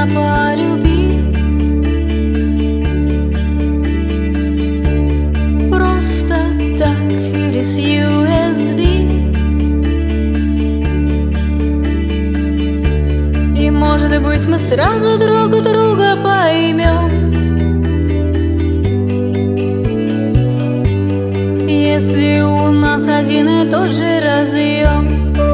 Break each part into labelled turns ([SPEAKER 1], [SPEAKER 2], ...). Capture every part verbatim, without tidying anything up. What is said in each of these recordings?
[SPEAKER 1] меня полюби. Просто так или с ю эс би. И может быть мы сразу друг друга поймем, если у нас один и тот же разъем.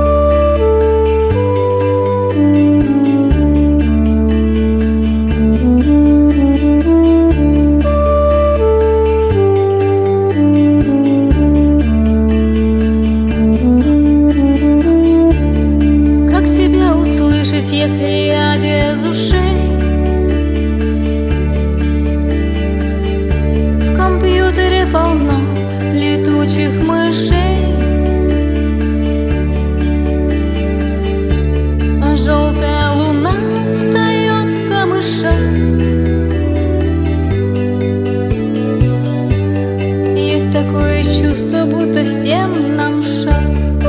[SPEAKER 1] Как тебя услышать, если я без ушей? В компьютере полно летучих мышей, а желтая луна встает в камышах. Есть такое чувство, будто всем нам шаг.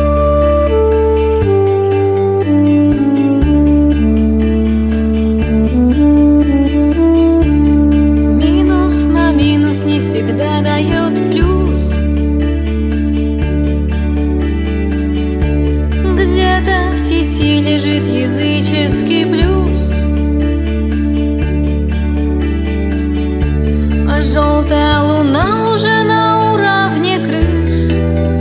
[SPEAKER 1] Минус на минус не всегда дает плюс. Где-то в сети лежит языческий блюз, а желтая луна уже на уровне крыш.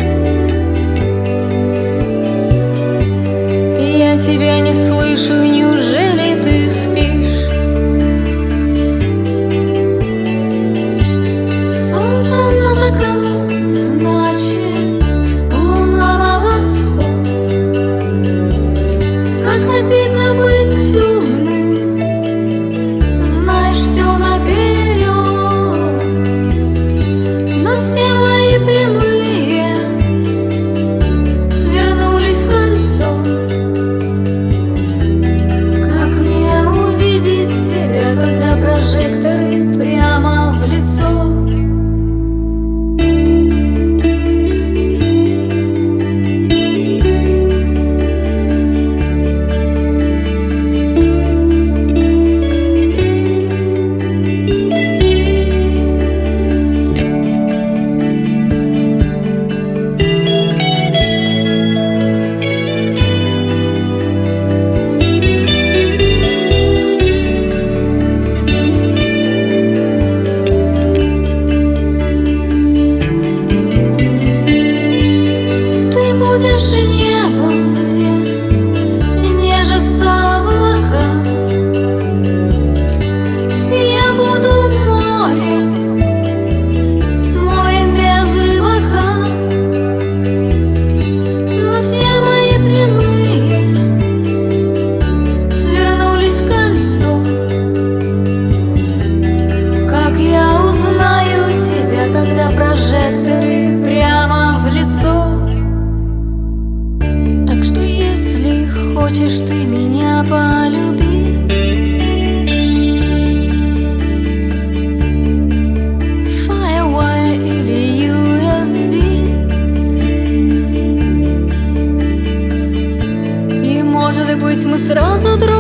[SPEAKER 1] Я тебя не слышу, неужели ты спишь? Солнце на закат, значит, луна на восход. Как обидно быть умным, знаешь все наперед. Но все мои прямые свернулись в кольцо. Как мне увидеть себя, когда прожекторы прямо в лицо? Будешь небом, где нежатся облака. Я буду морем, морем без рыбака. Но все мои прямые свернулись в кольцо. Как я узнаю тебя, когда прожекторы прямо в лицо? Хочешь ты меня полюби? Firewire или ю эс би. И может быть мы сразу друг